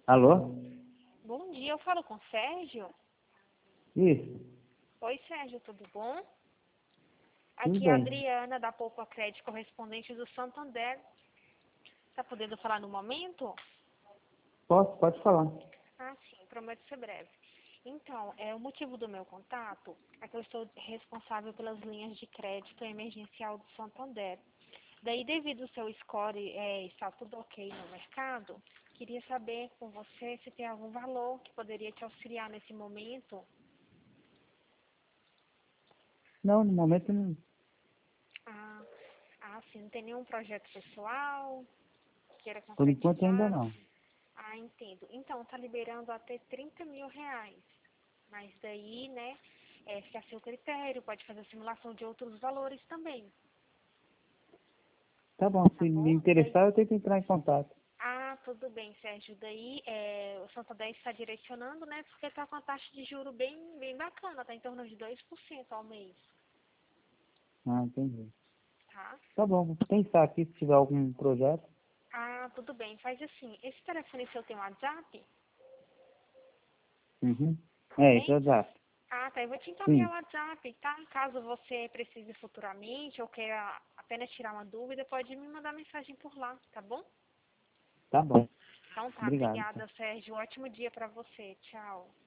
Alô? Bom dia, eu falo com o Sérgio. Isso, Oi, Sérgio, tudo bom? tudo Aqui é a bem. Adriana, da Poupa Crédito, correspondente do Santander. Tá podendo falar no momento? Pode falar. Ah, sim, prometo ser breve. Então, o motivo do meu contato é que eu estou responsável pelas linhas de crédito emergencial do Santander. Daí, devido ao seu score estar tudo ok no mercado, queria saber com você se tem algum valor que poderia te auxiliar nesse momento. Não, no momento não. Ah, sim, não tem nenhum projeto pessoal que queira Por enquanto ainda concretizar? não. Ah, entendo. Então, tá liberando até 30 mil reais. Mas daí, né, fica a seu critério, pode fazer simulação de outros valores também, Tá bom, tá se me bom? Daí, interessar eu tenho que entrar em contato. tudo bem, Sérgio. Daí, o Santander está direcionando, né, porque tá com a taxa de juro bem bacana, tá em torno de 2% ao mês, Ah, entendi. tá? Tá bom, vou pensar aqui se tiver algum projeto. Ah, tudo bem. Faz assim, esse telefone seu tem WhatsApp? Uhum. É, isso é Tem? exato. Ah, tá. Eu vou te encaminhar Sim, o WhatsApp, tá? Caso você precise futuramente ou queira apenas tirar uma dúvida, pode me mandar mensagem por lá, tá bom? tá bom. Então tá, Obrigado. Tá? obrigada, Sérgio. Ótimo dia pra você. Tchau.